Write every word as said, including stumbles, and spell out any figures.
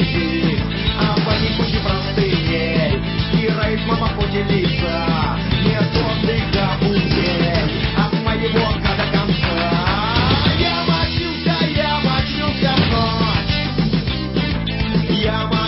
язык, а по ним пути простыней, героизма по пути лица, нет отдыха путей, от моего ка до конца. Я мочился, я мочился в ночь, я